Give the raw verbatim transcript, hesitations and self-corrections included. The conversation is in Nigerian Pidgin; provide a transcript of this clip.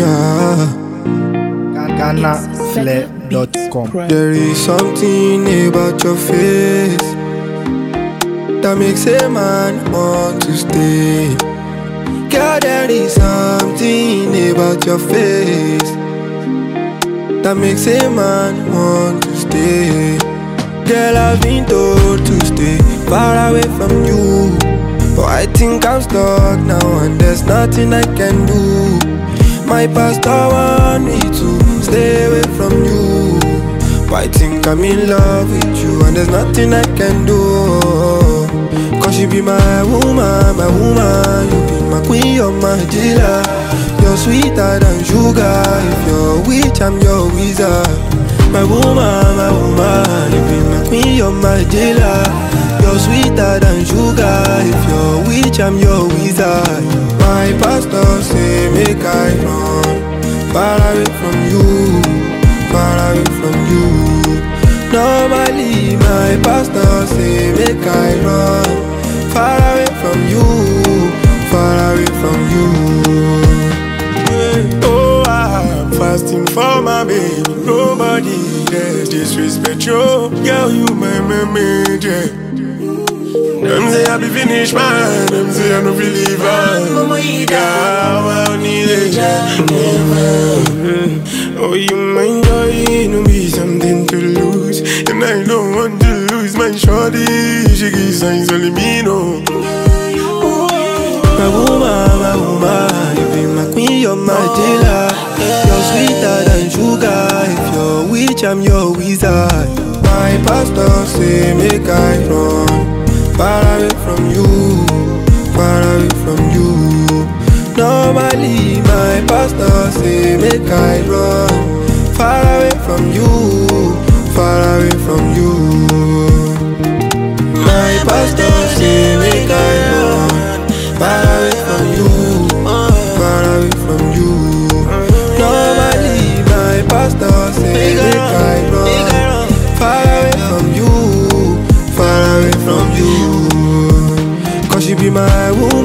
yeah. Ghana Flair dot com. There is something about your face that makes a man want to stay. Girl, there is something about your face that makes a man want to stay. Girl, I've been told to stay far away from you, but I think I'm stuck now and there's nothing I can do. My pastor want me to stay away from you, but I think I'm in love with you and there's nothing I can do. Cause you be my woman, my woman. You be my queen, you're my dealer. You're sweeter than sugar. If you're a witch, I'm your wizard. My woman, my woman. You be my queen, you're my dealer. You're sweeter than sugar. If you're a witch, I'm your wizard. My pastor say make I run far away from you, far away from you. Normally my pastor say make I run far away from you, far away from you. Oh, I'm fasting for my baby. Nobody dares disrespect you. Girl, you my major. Them say I be finished, man. Them say I no believe I. Mama, you got I need a child. Oh, you my joy, no be something to lose, and I don't want to lose my shorty. She gives signs only me know. My woman, my woman, you be my queen, you're my dealer. You're sweeter than sugar. If you're a witch, I'm your wizard. My pastor say make I run far away from you, far away from you. Normally my pastor say make I run far away from you, far away from you. My pastor say make I run far away from you, far away from you. Normally my pastor say make I run far away from you, far away from you. Cause you be my woman,